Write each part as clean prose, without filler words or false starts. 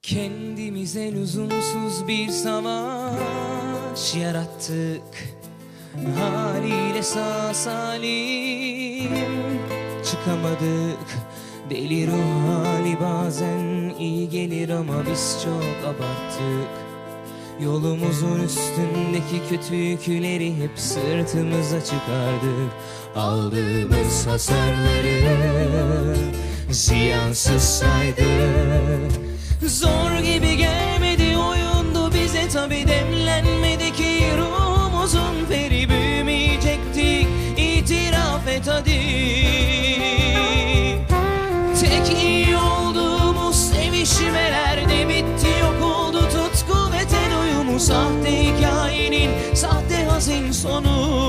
Kendimize lüzumsuz bir savaş yarattık. Haliyle sağ salim çıkamadık. Deli ruh hali bazen iyi gelir ama biz çok abarttık. Yolumuzun üstündeki kötü yükleri hep sırtımıza çıkardık. Aldığımız hasarları ziyansız saydık. Zor gibi gelmedi oyundu bize, tabi demlenmedi ki ruhumuzun peri büyümeyecektik. İtiraf et hadi. Tek iyi olduğumuz sevişmelerde bitti, yok oldu tutku ve ten uyumu. Sahte hikayenin sahte hazin sonu.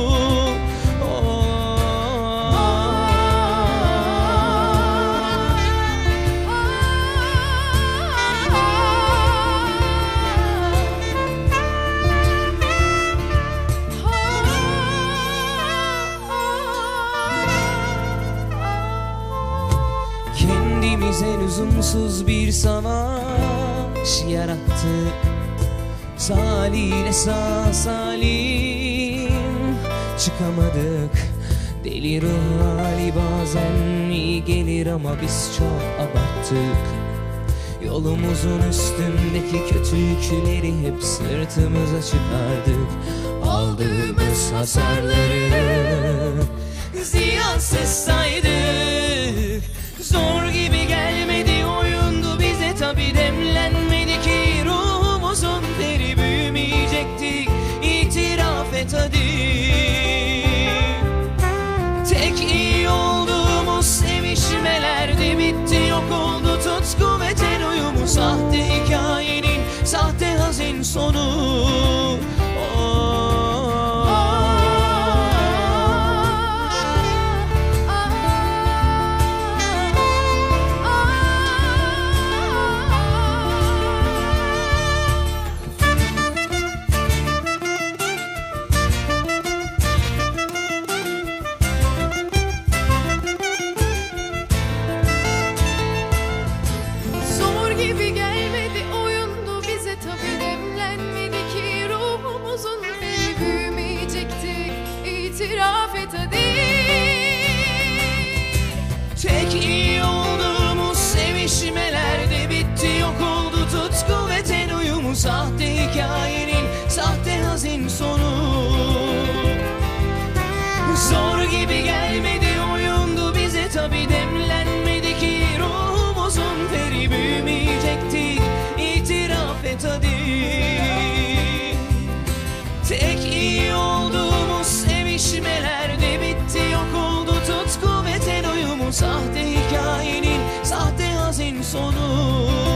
Kendimize lüzumsuz bir savaş yarattık. Salih sağ salim çıkamadık. Deli ruh hali bazen iyi gelir ama biz çok abarttık. Yolumuzun üstündeki kötü yükleri hep sırtımıza çıkardık. Aldığımız hasarları ziyansız saydık. Zor gibi gelmedi oyundu bize, tabi demlenmedi ki ruhumuzun peri büyümeyecektik. İtiraf et hadi. Tek iyi olduğumuz sevişmelerde bitti, yok oldu tutku ve ten uyumu. Sahte hikayenin sahte hazin sonu. Gibi gelmedi oyundu bize, tabi demlenmedi ki ruhumuzun peri büyümeyecektik. İtiraf et hadi. Tek iyi olduğumuz sevişmelerde bitti, yok oldu tutku ve ten uyumu. Sahte hikayenin sahte hazin sonu. Zor gibi gelmedi oyundu bize, tabi demlenmedi ki ruhumuzun peri büyümeyecektik. İtiraf et hadi. Tek iyi olduğumuz sevişmelerde bitti, yok oldu tutku ve ten uyumu. Sahte hikayenin sahte hazin sonu.